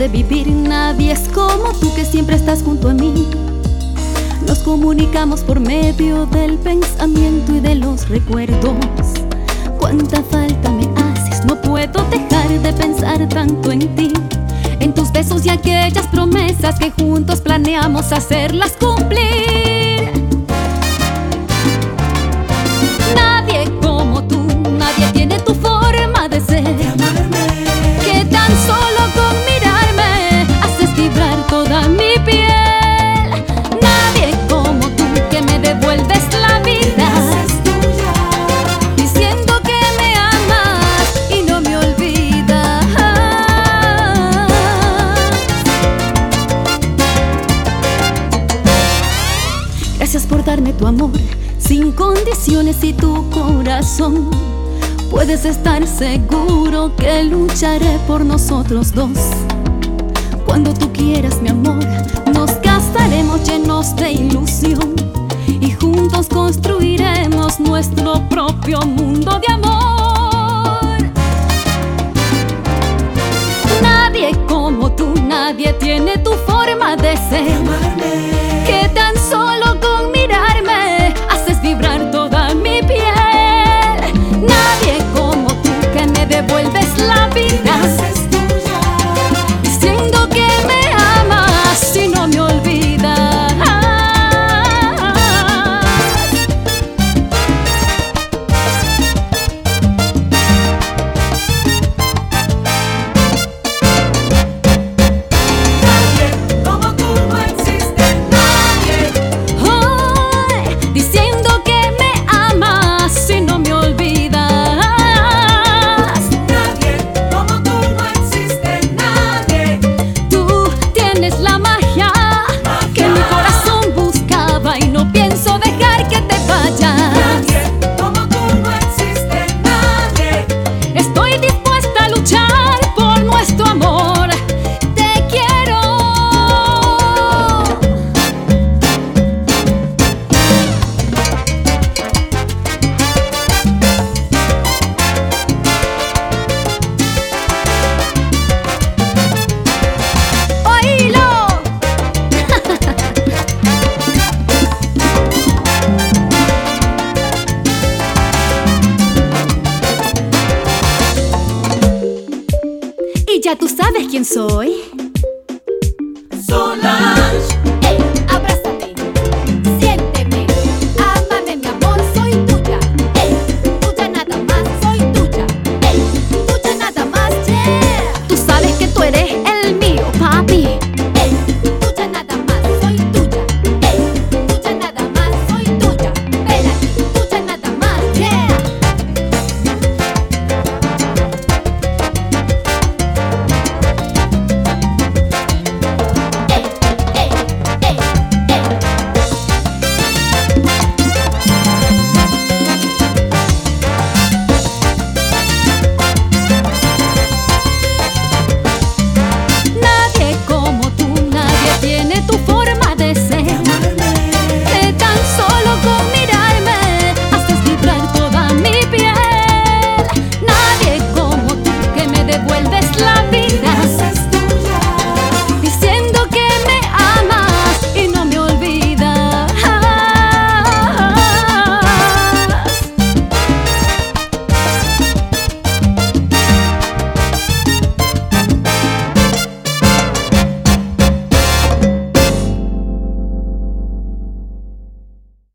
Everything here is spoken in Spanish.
vivir. Nadie es como tú que siempre estás junto a mí. Nos comunicamos por medio del pensamiento y de los recuerdos. Cuánta falta me haces, no puedo dejar de pensar tanto en ti, en tus besos y aquellas promesas que juntos planeamos hacerlas cumplir. Nadie como tú, nadie tiene tu forma de ser, de amarme, que tan solo con mirarme haces vibrar toda mi piel. Nadie como tú que me devuelves la vida, diciendo que me amas y no me olvidas. Gracias por darme tu amor sin condiciones y tu corazón. Puedes estar seguro que lucharé por nosotros dos. Cuando tú quieras, mi amor, nos casaremos llenos de ilusión y juntos construiremos nuestro propio mundo de amor. Nadie como tú, nadie tiene tu forma de ser, que tan solo con mirarme haces vibrar toda mi piel. Nadie como tú que me devuelves la vida, diciendo que me amas y no me olvidas. Nadie como tú, no existe nadie. Ay, diciendo que me amas y no me olvidas. Nadie como tú, no existe nadie. Tú tienes la magia que mi corazón buscaba y no pienso dejar que te vayas. Nadie como tú, no existe nadie. Estoy dispuesta a luchar por nuestro amor. Te quiero. Oílo. Y ya tú sabes quién soy.